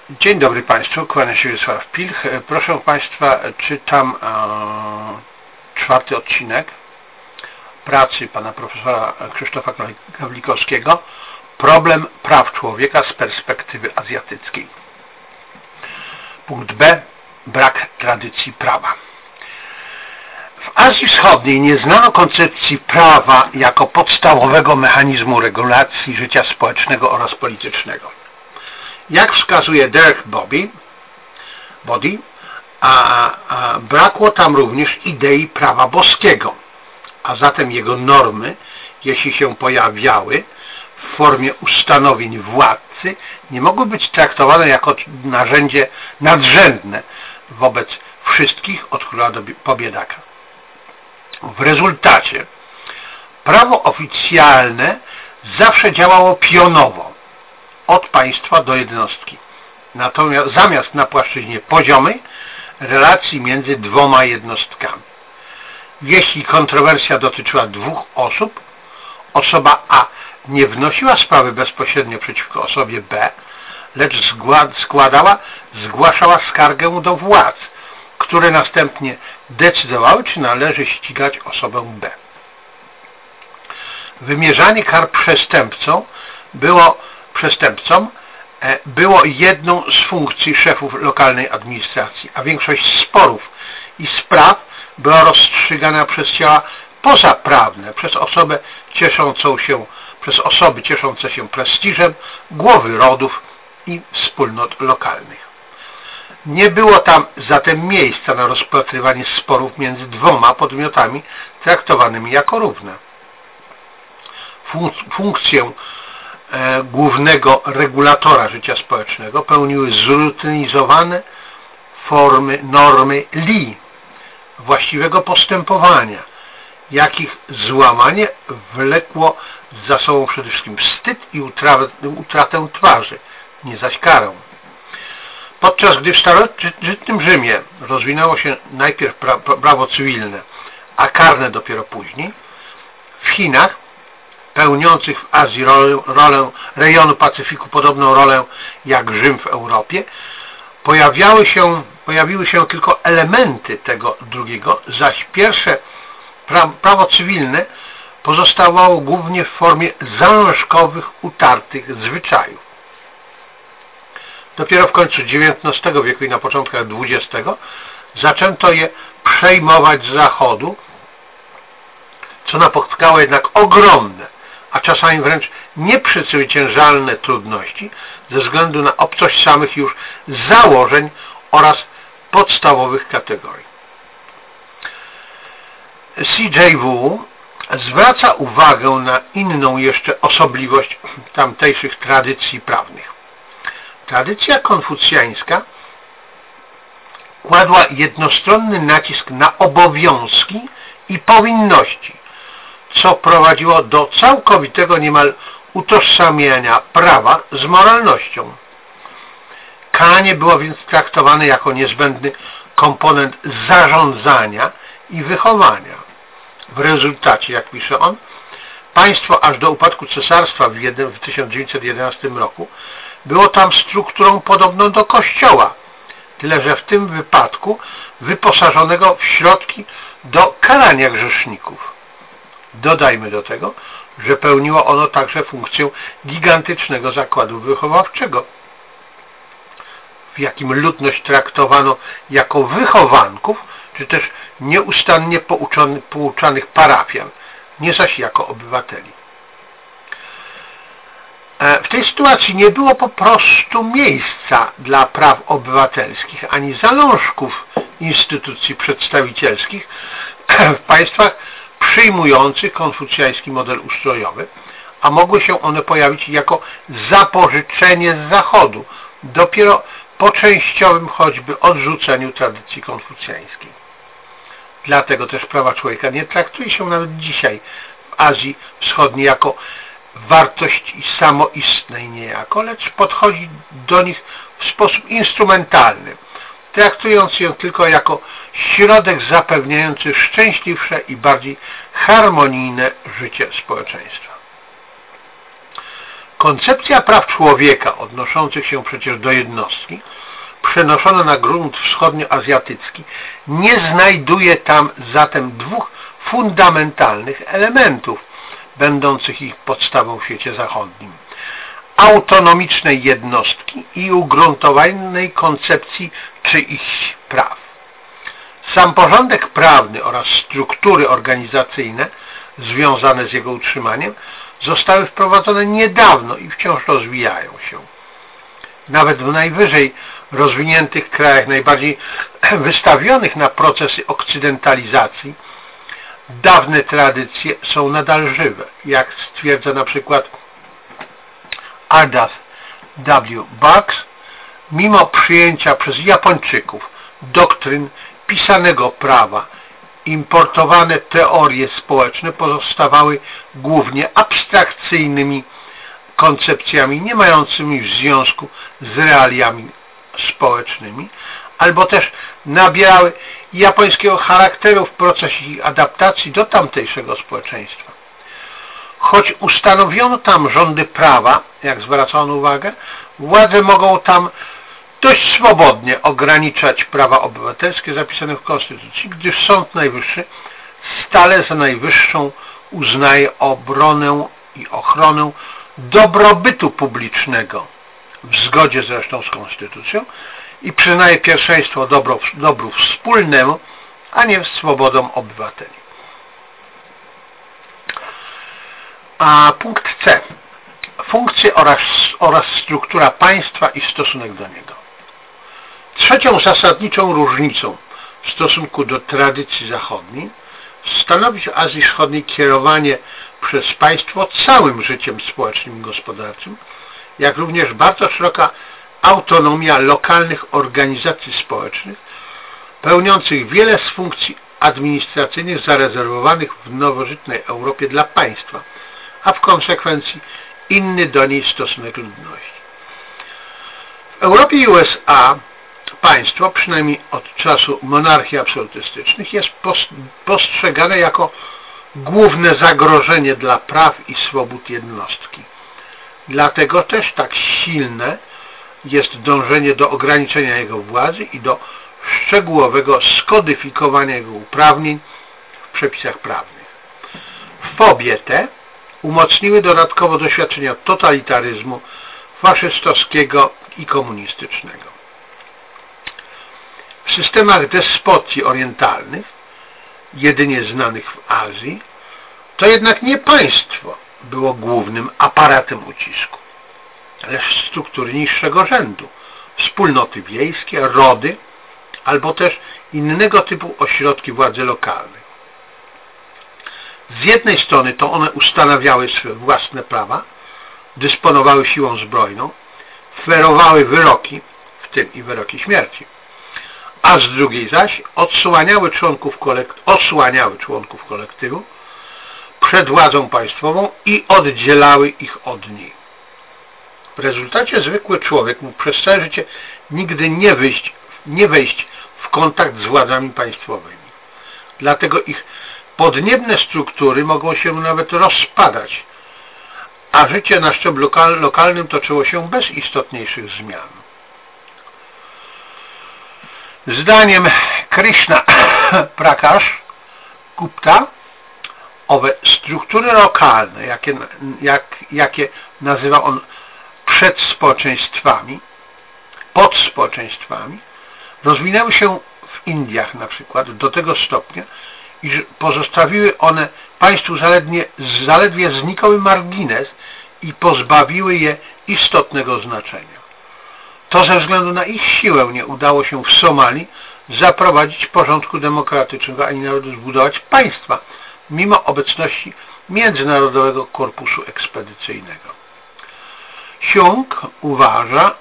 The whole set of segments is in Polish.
Dzień dobry Państwu, kłania się Wiesław Pilch. Proszę Państwa, czytam czwarty odcinek pracy pana profesora Krzysztofa Gawlikowskiego Problem praw człowieka z perspektywy azjatyckiej. Punkt B. Brak tradycji prawa. W Azji Wschodniej nie znano koncepcji prawa jako podstawowego mechanizmu regulacji życia społecznego oraz politycznego. Jak wskazuje Derek Body, brakło tam również idei prawa boskiego, a zatem jego normy, jeśli się pojawiały w formie ustanowień władcy, nie mogły być traktowane jako narzędzie nadrzędne wobec wszystkich od króla po biedaka. W rezultacie prawo oficjalne zawsze działało pionowo, od państwa do jednostki. Natomiast zamiast na płaszczyźnie poziomej relacji między dwoma jednostkami. Jeśli kontrowersja dotyczyła dwóch osób, osoba A nie wnosiła sprawy bezpośrednio przeciwko osobie B, lecz zgłaszała skargę do władz, które następnie decydowały, czy należy ścigać osobę B. Wymierzanie kar przestępcom było jedną z funkcji szefów lokalnej administracji, a większość sporów i spraw była rozstrzygana przez ciała pozaprawne, przez osoby cieszące się prestiżem, głowy rodów i wspólnot lokalnych. Nie było tam zatem miejsca na rozpatrywanie sporów między dwoma podmiotami traktowanymi jako równe. Funkcję głównego regulatora życia społecznego pełniły zrutynizowane normy Li, właściwego postępowania, jakich złamanie wlekło za sobą przede wszystkim wstyd i utratę twarzy, nie zaś karę. Podczas gdy w starożytnym Rzymie rozwinęło się najpierw prawo cywilne, a karne dopiero później, w Chinach, pełniących w Azji rolę rejonu Pacyfiku podobną rolę jak Rzym w Europie, pojawiły się tylko elementy tego drugiego, zaś pierwsze prawo cywilne pozostawało głównie w formie zalążkowych, utartych zwyczajów. Dopiero w końcu XIX wieku i na początkach XX zaczęto je przejmować z zachodu, co napotkało jednak ogromne, a czasami wręcz nieprzezwyciężalne trudności ze względu na obcość samych już założeń oraz podstawowych kategorii. CJW zwraca uwagę na inną jeszcze osobliwość tamtejszych tradycji prawnych. Tradycja konfucjańska kładła jednostronny nacisk na obowiązki i powinności, co prowadziło do całkowitego niemal utożsamiania prawa z moralnością. Karanie było więc traktowane jako niezbędny komponent zarządzania i wychowania. W rezultacie, jak pisze on, państwo aż do upadku cesarstwa w 1911 roku było tam strukturą podobną do kościoła, tyle że w tym wypadku wyposażonego w środki do karania grzeszników. Dodajmy do tego, że pełniło ono także funkcję gigantycznego zakładu wychowawczego, w jakim ludność traktowano jako wychowanków, czy też nieustannie pouczanych parafian, nie zaś jako obywateli. W tej sytuacji nie było po prostu miejsca dla praw obywatelskich, ani zalążków instytucji przedstawicielskich w państwach przyjmujących konfucjański model ustrojowy, a mogły się one pojawić jako zapożyczenie z Zachodu, dopiero po częściowym choćby odrzuceniu tradycji konfucjańskiej. Dlatego też prawa człowieka nie traktuje się nawet dzisiaj w Azji Wschodniej jako wartość samoistnej niejako, lecz podchodzi do nich w sposób instrumentalny, traktując ją tylko jako środek zapewniający szczęśliwsze i bardziej harmonijne życie społeczeństwa. Koncepcja praw człowieka odnoszących się przecież do jednostki, przenoszona na grunt wschodnioazjatycki, nie znajduje tam zatem dwóch fundamentalnych elementów, będących ich podstawą w świecie zachodnim: autonomicznej jednostki i ugruntowanej koncepcji czyichś praw. Sam porządek prawny oraz struktury organizacyjne związane z jego utrzymaniem zostały wprowadzone niedawno i wciąż rozwijają się. Nawet w najwyżej rozwiniętych krajach, najbardziej wystawionych na procesy okcydentalizacji, dawne tradycje są nadal żywe, jak stwierdza na przykład Ardath W. Burks. Mimo przyjęcia przez Japończyków doktryn pisanego prawa, importowane teorie społeczne pozostawały głównie abstrakcyjnymi koncepcjami nie mającymi w związku z realiami społecznymi, albo też nabierały japońskiego charakteru w procesie ich adaptacji do tamtejszego społeczeństwa. Choć ustanowiono tam rządy prawa, jak zwracono uwagę, władze mogą tam dość swobodnie ograniczać prawa obywatelskie zapisane w Konstytucji, gdyż Sąd Najwyższy stale za najwyższą uznaje obronę i ochronę dobrobytu publicznego, w zgodzie zresztą z Konstytucją, i przyznaje pierwszeństwo dobru wspólnemu, a nie swobodom obywateli. A punkt C. Funkcje oraz struktura państwa i stosunek do niego. Trzecią zasadniczą różnicą w stosunku do tradycji zachodniej stanowi w Azji Wschodniej kierowanie przez państwo całym życiem społecznym i gospodarczym, jak również bardzo szeroka autonomia lokalnych organizacji społecznych, pełniących wiele z funkcji administracyjnych zarezerwowanych w nowożytnej Europie dla państwa, a w konsekwencji inny do niej stosunek ludności. W Europie i USA państwo, przynajmniej od czasu monarchii absolutystycznych, jest postrzegane jako główne zagrożenie dla praw i swobód jednostki. Dlatego też tak silne jest dążenie do ograniczenia jego władzy i do szczegółowego skodyfikowania jego uprawnień w przepisach prawnych. Fobie te umocniły dodatkowo doświadczenia totalitaryzmu faszystowskiego i komunistycznego. W systemach despotii orientalnych, jedynie znanych w Azji, to jednak nie państwo było głównym aparatem ucisku, lecz struktury niższego rzędu, wspólnoty wiejskie, rody, albo też innego typu ośrodki władzy lokalnej. Z jednej strony to one ustanawiały swe własne prawa, dysponowały siłą zbrojną, ferowały wyroki, w tym i wyroki śmierci, a z drugiej zaś odsłaniały członków kolektywu przed władzą państwową i oddzielały ich od niej. W rezultacie zwykły człowiek mógł przez całe życie nigdy nie wejść w kontakt z władzami państwowymi. Dlatego ich podniebne struktury mogą się nawet rozpadać, a życie na szczeblu lokalnym toczyło się bez istotniejszych zmian. Zdaniem Krishna Prakash Gupta owe struktury lokalne, jakie nazywa on przedspołeczeństwami, podspołeczeństwami, rozwinęły się w Indiach na przykład do tego stopnia, iż pozostawiły one państwu zaledwie znikomy margines i pozbawiły je istotnego znaczenia. To ze względu na ich siłę nie udało się w Somalii zaprowadzić porządku demokratycznego, ani nawet zbudować państwa, mimo obecności Międzynarodowego Korpusu Ekspedycyjnego. Jung uważa,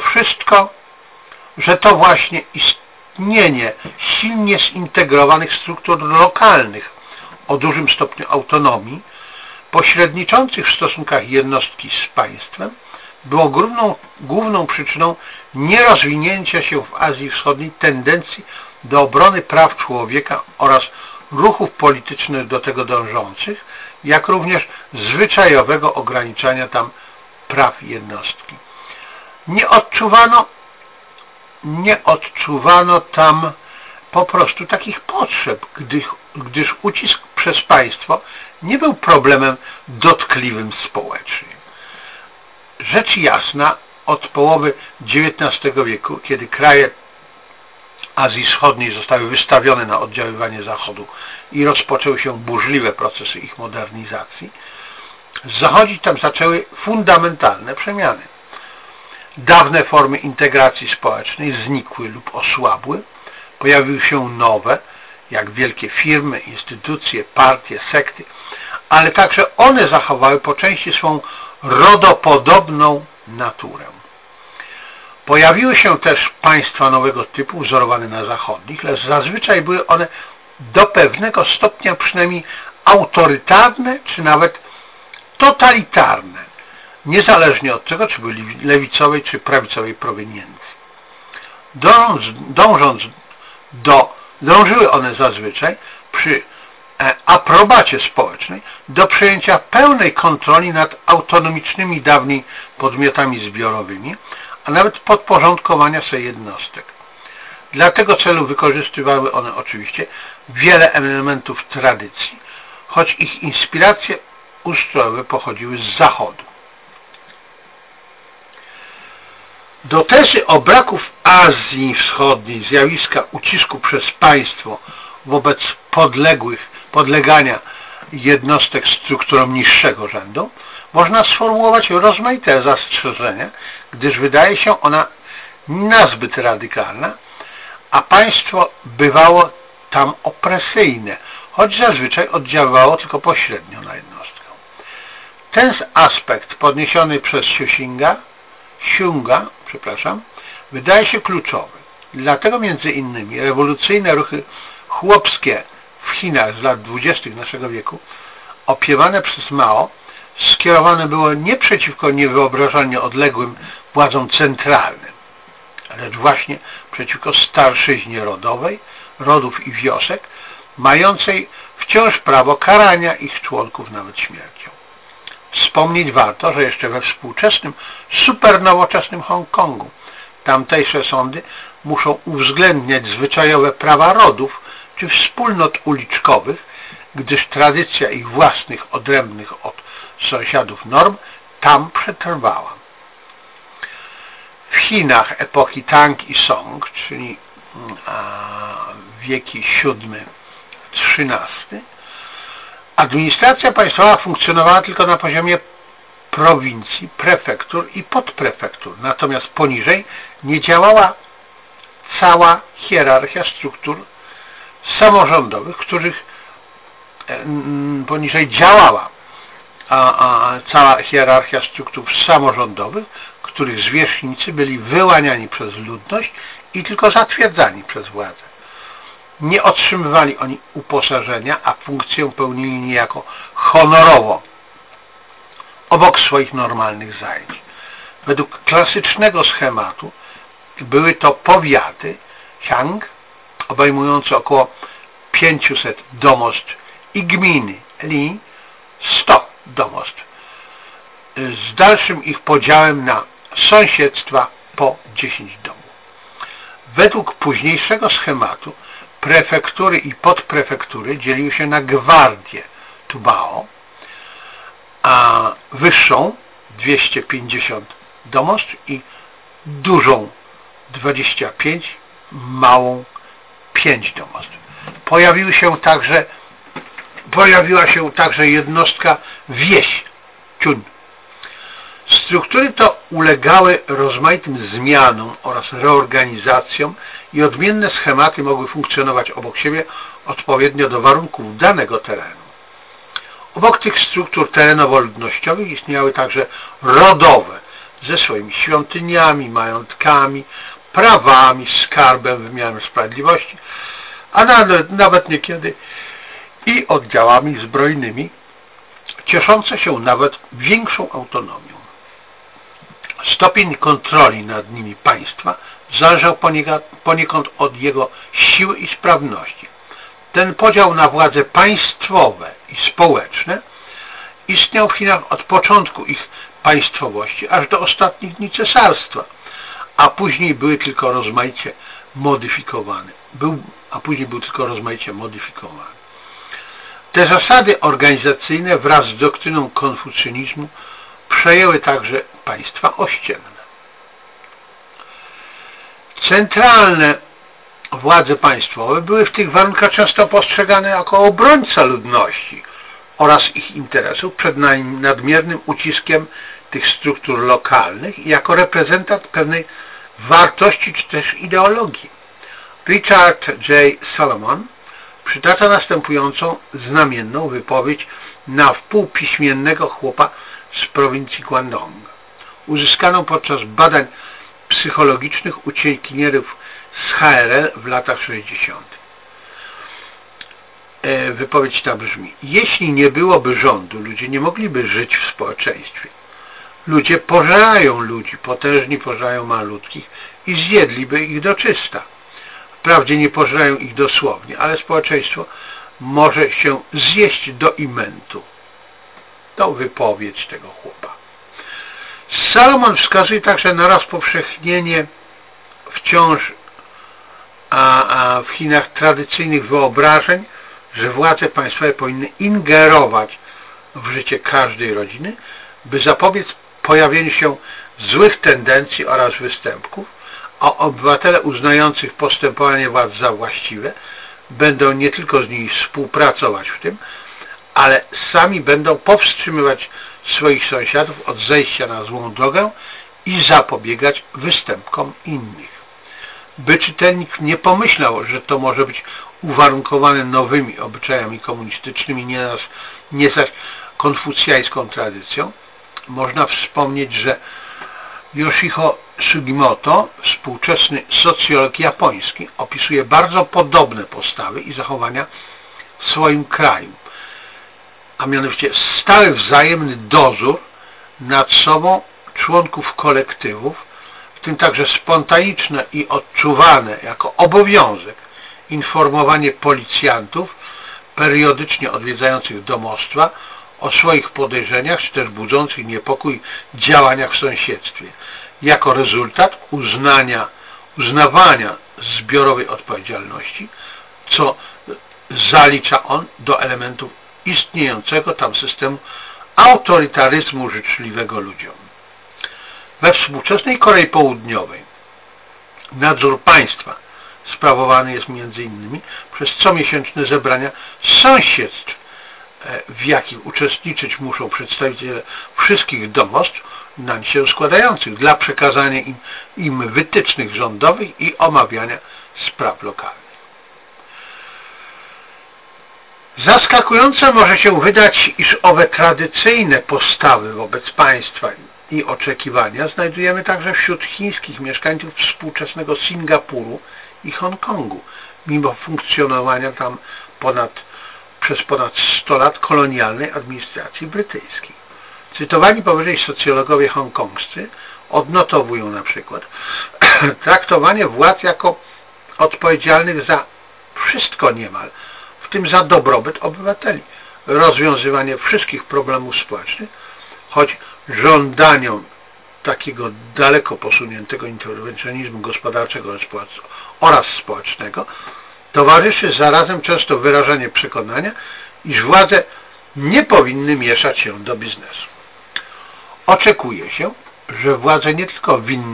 że to właśnie istnienie silnie zintegrowanych struktur lokalnych o dużym stopniu autonomii, pośredniczących w stosunkach jednostki z państwem, było główną przyczyną nierozwinięcia się w Azji Wschodniej tendencji do obrony praw człowieka oraz ruchów politycznych do tego dążących, jak również zwyczajowego ograniczania tam praw jednostki. Nie odczuwano tam po prostu takich potrzeb, gdyż ucisk przez państwo nie był problemem dotkliwym społecznie. Rzecz jasna, od połowy XIX wieku, kiedy kraje Azji Wschodniej zostały wystawione na oddziaływanie Zachodu i rozpoczęły się burzliwe procesy ich modernizacji, zachodzić tam zaczęły fundamentalne przemiany. Dawne formy integracji społecznej znikły lub osłabły, pojawiły się nowe, jak wielkie firmy, instytucje, partie, sekty, ale także one zachowały po części swą rodopodobną naturę. Pojawiły się też państwa nowego typu, wzorowane na zachodnich, lecz zazwyczaj były one do pewnego stopnia przynajmniej autorytarne, czy nawet totalitarne, niezależnie od tego, czy byli lewicowej, czy prawicowej proweniencji. Dążyły one zazwyczaj przy aprobacie społecznej do przejęcia pełnej kontroli nad autonomicznymi dawniej podmiotami zbiorowymi, a nawet podporządkowania sobie jednostek. Dla tego celu wykorzystywały one oczywiście wiele elementów tradycji, choć ich inspiracje ustrojowe pochodziły z Zachodu. Do tezy o braku w Azji Wschodniej zjawiska ucisku przez państwo wobec podlegania jednostek strukturom niższego rzędu można sformułować rozmaite zastrzeżenia, gdyż wydaje się ona nazbyt radykalna, a państwo bywało tam opresyjne, choć zazwyczaj oddziaływało tylko pośrednio na jednostkę. Ten aspekt podniesiony przez Xiunga, wydaje się kluczowy. Dlatego między innymi rewolucyjne ruchy chłopskie w Chinach z lat 20. naszego wieku, opiewane przez Mao, skierowane było nie przeciwko niewyobrażalnie odległym władzom centralnym, lecz właśnie przeciwko starszyźnie rodowej, rodów i wiosek, mającej wciąż prawo karania ich członków nawet śmiercią. Wspomnieć warto, że jeszcze we współczesnym, supernowoczesnym Hongkongu tamtejsze sądy muszą uwzględniać zwyczajowe prawa rodów czy wspólnot uliczkowych, gdyż tradycja ich własnych, odrębnych od sąsiadów norm tam przetrwała. W Chinach epoki Tang i Song, czyli wieki VII-XIII, administracja państwowa funkcjonowała tylko na poziomie prowincji, prefektur i podprefektur, natomiast poniżej nie działała cała hierarchia struktur samorządowych, których poniżej działała cała hierarchia struktur samorządowych, których zwierzchnicy byli wyłaniani przez ludność i tylko zatwierdzani przez władzę. Nie otrzymywali oni uposażenia, a funkcję pełnili niejako honorowo, obok swoich normalnych zajęć. Według klasycznego schematu były to powiaty xiang, obejmujące około 500 domostw, i gminy li 100 domostw, z dalszym ich podziałem na sąsiedztwa po 10 domów. Według późniejszego schematu prefektury i podprefektury dzieliły się na gwardię Tubao, a wyższą 250 domostw i dużą 25, małą 5 domostw. Pojawiła się także jednostka wieś, ciun. Struktury to ulegały rozmaitym zmianom oraz reorganizacjom i odmienne schematy mogły funkcjonować obok siebie odpowiednio do warunków danego terenu. Obok tych struktur terenowo-ludnościowych istniały także rodowe, ze swoimi świątyniami, majątkami, prawami, skarbem, wymiarem sprawiedliwości, a nawet niekiedy i oddziałami zbrojnymi, cieszące się nawet większą autonomią. Stopień kontroli nad nimi państwa zależał poniekąd od jego siły i sprawności. Ten podział na władze państwowe i społeczne istniał w Chinach od początku ich państwowości, aż do ostatnich dni cesarstwa, a później były tylko rozmaicie modyfikowane. Te zasady organizacyjne wraz z doktryną konfucjonizmu przejęły także państwa ościenne. Centralne władze państwowe były w tych warunkach często postrzegane jako obrońca ludności oraz ich interesów przed nadmiernym uciskiem tych struktur lokalnych i jako reprezentant pewnej wartości czy też ideologii. Richard J. Salomon przytacza następującą znamienną wypowiedź na wpół piśmiennego chłopa z prowincji Guangdong, uzyskaną podczas badań psychologicznych uciekinierów z HRL w latach 60. Wypowiedź ta brzmi: jeśli nie byłoby rządu, ludzie nie mogliby żyć w społeczeństwie. Ludzie pożerają ludzi, potężni pożerają malutkich i zjedliby ich do czysta. Wprawdzie nie pożerają ich dosłownie, ale społeczeństwo może się zjeść do imentu. To wypowiedź tego chłopa. Salomon wskazuje także na rozpowszechnienie wciąż w Chinach tradycyjnych wyobrażeń, że władze państwowe powinny ingerować w życie każdej rodziny, by zapobiec pojawieniu się złych tendencji oraz występków, a obywatele uznających postępowanie władz za właściwe będą nie tylko z nimi współpracować w tym, ale sami będą powstrzymywać swoich sąsiadów od zejścia na złą drogę i zapobiegać występkom innych. By czytelnik nie pomyślał, że to może być uwarunkowane nowymi obyczajami komunistycznymi, nie zaś konfucjańską tradycją, można wspomnieć, że Yoshihiko Sugimoto, współczesny socjolog japoński, opisuje bardzo podobne postawy i zachowania w swoim kraju, a mianowicie stały wzajemny dozór nad sobą członków kolektywów, w tym także spontaniczne i odczuwane jako obowiązek informowanie policjantów periodycznie odwiedzających domostwa o swoich podejrzeniach czy też budzących niepokój działaniach w sąsiedztwie, jako rezultat uznawania zbiorowej odpowiedzialności, co zalicza on do elementów istniejącego tam systemu autorytaryzmu życzliwego ludziom. We współczesnej Korei Południowej nadzór państwa sprawowany jest m.in. przez comiesięczne zebrania sąsiedztw, w jakich uczestniczyć muszą przedstawiciele wszystkich domostw nań się składających dla przekazania im wytycznych rządowych i omawiania spraw lokalnych. Zaskakujące może się wydać, iż owe tradycyjne postawy wobec państwa i oczekiwania znajdujemy także wśród chińskich mieszkańców współczesnego Singapuru i Hongkongu, mimo funkcjonowania tam przez ponad 100 lat kolonialnej administracji brytyjskiej. Cytowani powyżej socjologowie hongkongscy odnotowują na przykład traktowanie władz jako odpowiedzialnych za wszystko niemal, w tym za dobrobyt obywateli, rozwiązywanie wszystkich problemów społecznych, choć żądaniom takiego daleko posuniętego interwencjonizmu gospodarczego oraz społecznego towarzyszy zarazem często wyrażanie przekonania, iż władze nie powinny mieszać się do biznesu. Oczekuje się, że władze nie tylko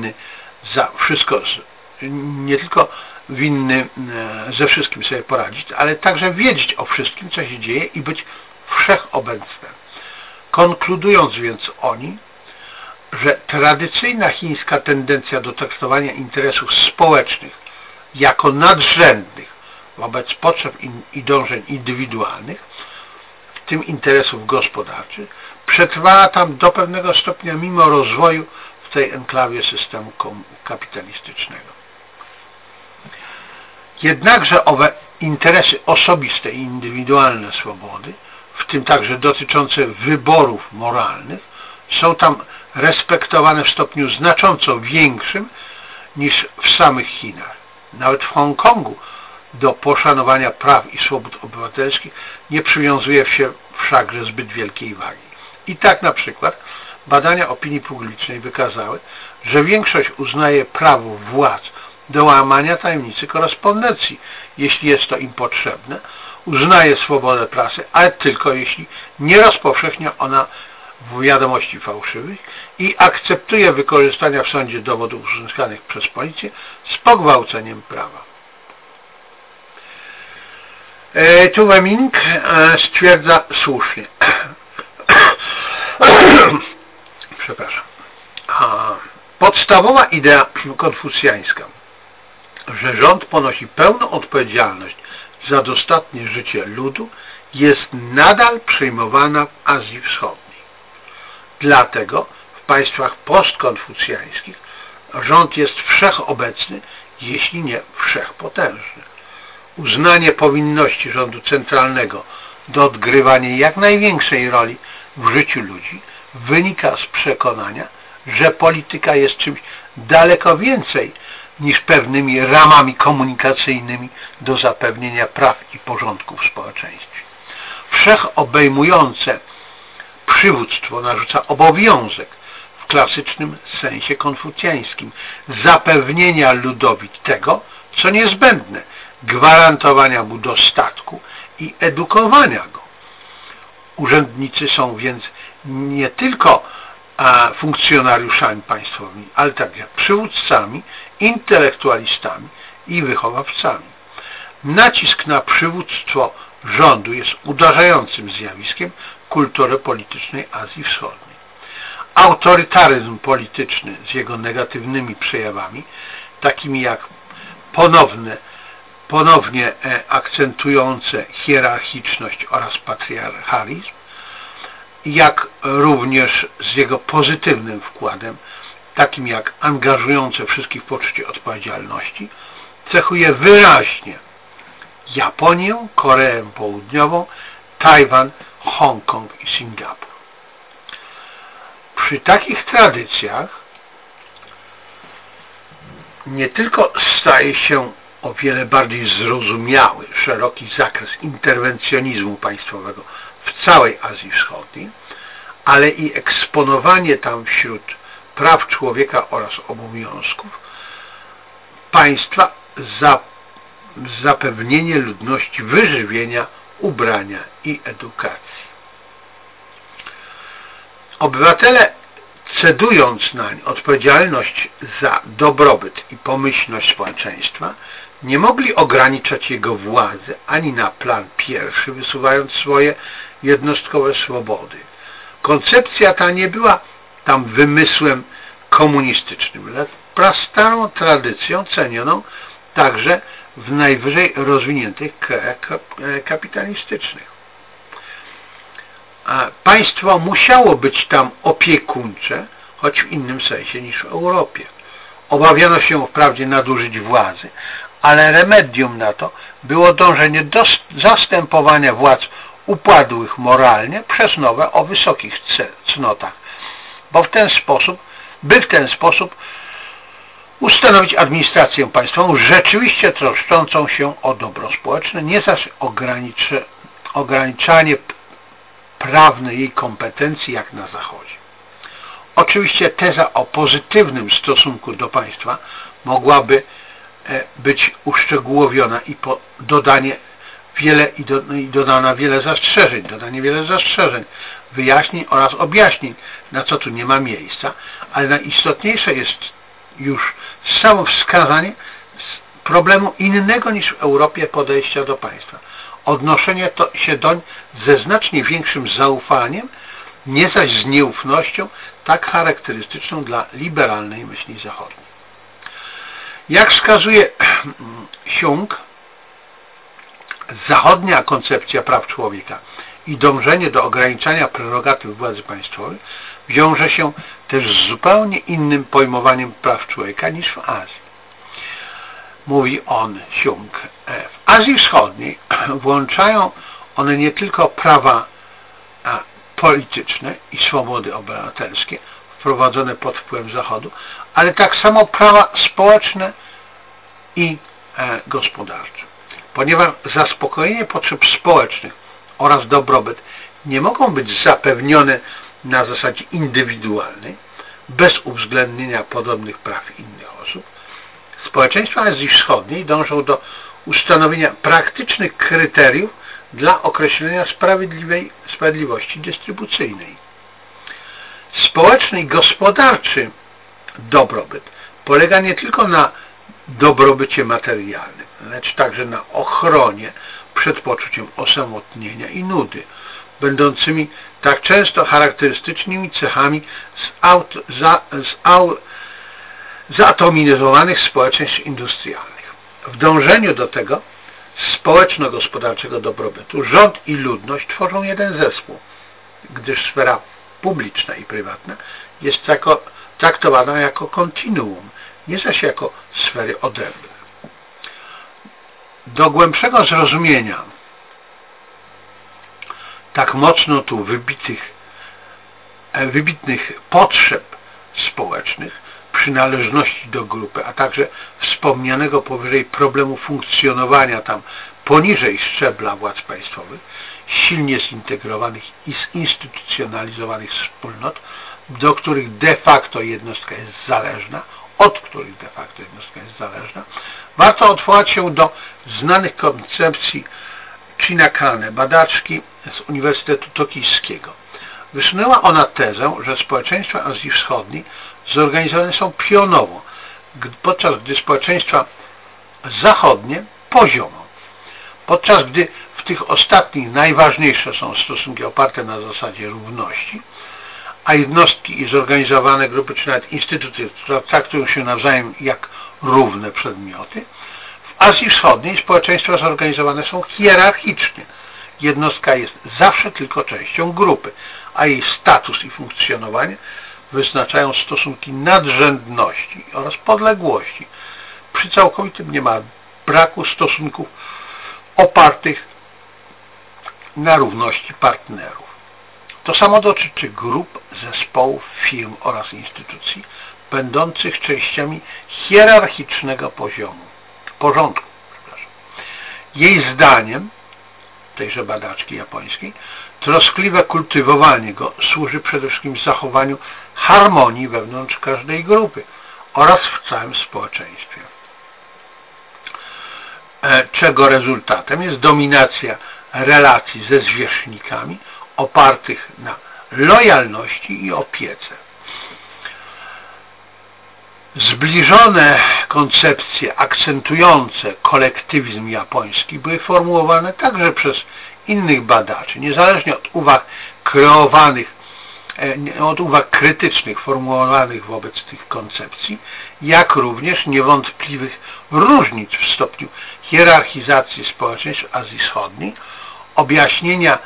winny ze wszystkim sobie poradzić, ale także wiedzieć o wszystkim, co się dzieje i być wszechobecne. Konkludując więc oni, że tradycyjna chińska tendencja do traktowania interesów społecznych jako nadrzędnych wobec potrzeb i dążeń indywidualnych, w tym interesów gospodarczych, przetrwała tam do pewnego stopnia mimo rozwoju w tej enklawie systemu kapitalistycznego. Jednakże owe interesy osobiste i indywidualne swobody, w tym także dotyczące wyborów moralnych, są tam respektowane w stopniu znacząco większym niż w samych Chinach. Nawet w Hongkongu do poszanowania praw i swobód obywatelskich nie przywiązuje się wszakże zbyt wielkiej wagi. I tak na przykład badania opinii publicznej wykazały, że większość uznaje prawo władz do łamania tajemnicy korespondencji, jeśli jest to im potrzebne, uznaje swobodę prasy, ale tylko jeśli nie rozpowszechnia ona wiadomości fałszywych i akceptuje wykorzystania w sądzie dowodów uzyskanych przez policję z pogwałceniem prawa. Tu Weming stwierdza słusznie, przepraszam, podstawowa idea konfucjańska, że rząd ponosi pełną odpowiedzialność za dostatnie życie ludu, jest nadal przyjmowana w Azji Wschodniej. Dlatego w państwach postkonfucjańskich rząd jest wszechobecny, jeśli nie wszechpotężny. Uznanie powinności rządu centralnego do odgrywania jak największej roli w życiu ludzi wynika z przekonania, że polityka jest czymś daleko więcej niż pewnymi ramami komunikacyjnymi do zapewnienia praw i porządku w społeczeństwie. Wszechobejmujące przywództwo narzuca obowiązek w klasycznym sensie konfucjańskim zapewnienia ludowi tego, co niezbędne, gwarantowania mu dostatku i edukowania go. Urzędnicy są więc nie tylko funkcjonariuszami państwowymi, ale także przywódcami, intelektualistami i wychowawcami. Nacisk na przywództwo rządu jest uderzającym zjawiskiem kultury politycznej Azji Wschodniej. Autorytaryzm polityczny z jego negatywnymi przejawami, takimi jak ponownie akcentujące hierarchiczność oraz patriarchalizm, jak również z jego pozytywnym wkładem, takim jak angażujące wszystkich w poczucie odpowiedzialności, cechuje wyraźnie Japonię, Koreę Południową, Tajwan, Hongkong i Singapur. Przy takich tradycjach nie tylko staje się o wiele bardziej zrozumiały szeroki zakres interwencjonizmu państwowego w całej Azji Wschodniej, ale i eksponowanie tam wśród praw człowieka oraz obowiązków państwa za zapewnienie ludności wyżywienia, ubrania i edukacji. Obywatele, cedując nań odpowiedzialność za dobrobyt i pomyślność społeczeństwa, nie mogli ograniczać jego władzy ani na plan pierwszy, wysuwając swoje jednostkowe swobody. Koncepcja ta nie była tam wymysłem komunistycznym, lecz prastarą tradycją cenioną także w najwyżej rozwiniętych krajach kapitalistycznych. Państwo musiało być tam opiekuńcze, choć w innym sensie niż w Europie. Obawiano się wprawdzie nadużyć władzy, ale remedium na to było dążenie do zastępowania władz upadłych moralnie przez nowe o wysokich cnotach, by w ten sposób ustanowić administrację państwową rzeczywiście troszczącą się o dobro społeczne, nie zaś ograniczanie prawne jej kompetencji jak na Zachodzie. Oczywiście teza o pozytywnym stosunku do państwa mogłaby być uszczegółowiona i dodane wiele zastrzeżeń, wyjaśnień oraz objaśnień, na co tu nie ma miejsca, ale najistotniejsze jest już samo wskazanie problemu innego niż w Europie podejścia do państwa. Odnoszenie się doń ze znacznie większym zaufaniem, nie zaś z nieufnością, tak charakterystyczną dla liberalnej myśli zachodniej. Jak wskazuje Jung, zachodnia koncepcja praw człowieka i dążenie do ograniczania prerogatyw władzy państwowej wiąże się też z zupełnie innym pojmowaniem praw człowieka niż w Azji. Mówi on, Jung, w Azji Wschodniej włączają one nie tylko prawa polityczne i swobody obywatelskie wprowadzone pod wpływem Zachodu, ale tak samo prawa społeczne i gospodarcze. Ponieważ zaspokojenie potrzeb społecznych oraz dobrobyt nie mogą być zapewnione na zasadzie indywidualnej, bez uwzględnienia podobnych praw innych osób, społeczeństwa Azji Wschodniej dążą do ustanowienia praktycznych kryteriów dla określenia sprawiedliwości dystrybucyjnej. Społeczny i gospodarczy dobrobyt polega nie tylko na dobrobycie materialnym, lecz także na ochronie przed poczuciem osamotnienia i nudy, będącymi tak często charakterystycznymi cechami zaatomizowanych społeczeństw industrialnych. W dążeniu do tego społeczno-gospodarczego dobrobytu rząd i ludność tworzą jeden zespół, gdyż sfera publiczna i prywatna jest traktowana jako kontinuum, nie zaś jako sfery odrębne. Do głębszego zrozumienia tak mocno tu wybitnych potrzeb społecznych, przynależności do grupy, a także wspomnianego powyżej problemu funkcjonowania tam poniżej szczebla władz państwowych, silnie zintegrowanych i zinstytucjonalizowanych wspólnot, do których de facto jednostka jest zależna, od których de facto jednostka jest zależna, warto odwołać się do znanych koncepcji Chinakane, badaczki z Uniwersytetu Tokijskiego. Wysunęła ona tezę, że społeczeństwa Azji Wschodniej zorganizowane są pionowo, podczas gdy społeczeństwa zachodnie poziomo. Podczas gdy w tych ostatnich najważniejsze są stosunki oparte na zasadzie równości, a jednostki i zorganizowane grupy, czy nawet instytucje, które traktują się nawzajem jak równe przedmioty, w Azji Wschodniej społeczeństwa zorganizowane są hierarchicznie. Jednostka jest zawsze tylko częścią grupy, a jej status i funkcjonowanie wyznaczają stosunki nadrzędności oraz podległości. Przy całkowitym braku stosunków opartych na równości partnerów. To samo dotyczy grup, zespołów, firm oraz instytucji będących częściami hierarchicznego porządku. Jej zdaniem, tejże badaczki japońskiej, troskliwe kultywowanie go służy przede wszystkim zachowaniu harmonii wewnątrz każdej grupy oraz w całym społeczeństwie, czego rezultatem jest dominacja relacji ze zwierzchnikami opartych na lojalności i opiece. Zbliżone koncepcje akcentujące kolektywizm japoński były formułowane także przez innych badaczy, niezależnie od uwag krytycznych formułowanych wobec tych koncepcji, jak również niewątpliwych różnic w stopniu hierarchizacji społeczeństw Azji Wschodniej. Objaśnienia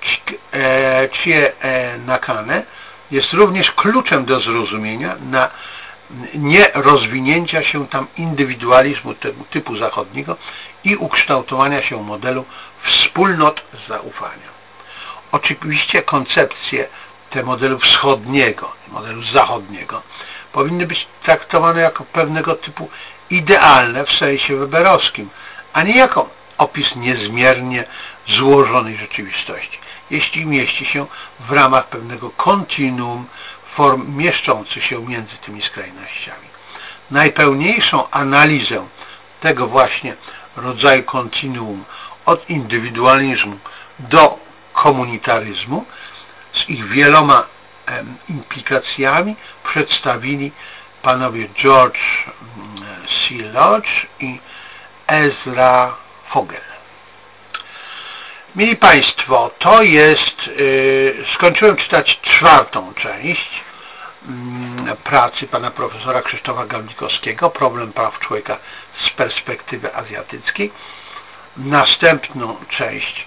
Chinakane jest również kluczem do zrozumienia nierozwinięcia się tam indywidualizmu typu zachodniego i ukształtowania się modelu wspólnot zaufania. Oczywiście koncepcje te modelu wschodniego i modelu zachodniego powinny być traktowane jako pewnego typu idealne w sensie weberowskim, a nie jako opis niezmiernie złożonej rzeczywistości, jeśli mieści się w ramach pewnego kontinuum form mieszczących się między tymi skrajnościami. Najpełniejszą analizę tego właśnie rodzaju kontinuum od indywidualizmu do komunitaryzmu z ich wieloma implikacjami przedstawili panowie George C. Lodge i Ezra Fogel. Mili Państwo, to jest, skończyłem czytać czwartą część pracy pana profesora Krzysztofa Gawlikowskiego, Problem praw człowieka z perspektywy azjatyckiej. Następną część,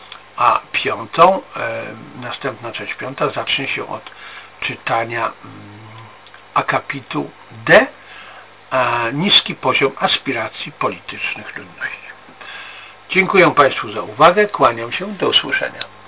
następna część piąta zacznie się od czytania akapitu D, niski poziom aspiracji politycznych ludności. Dziękuję Państwu za uwagę, kłaniam się, do usłyszenia.